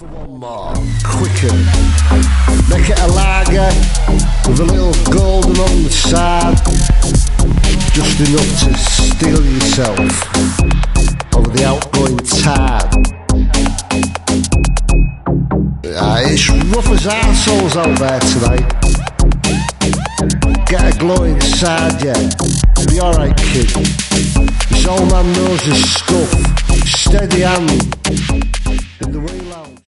for one more. Quicken. Make it a lager with a little golden on the side. Just enough to steel yourself over the outgoing tide. It's rough as arseholes out there tonight. Get a glow inside you. Be alright, kid. This old man knows his stuff. Steady hand in the wheel out.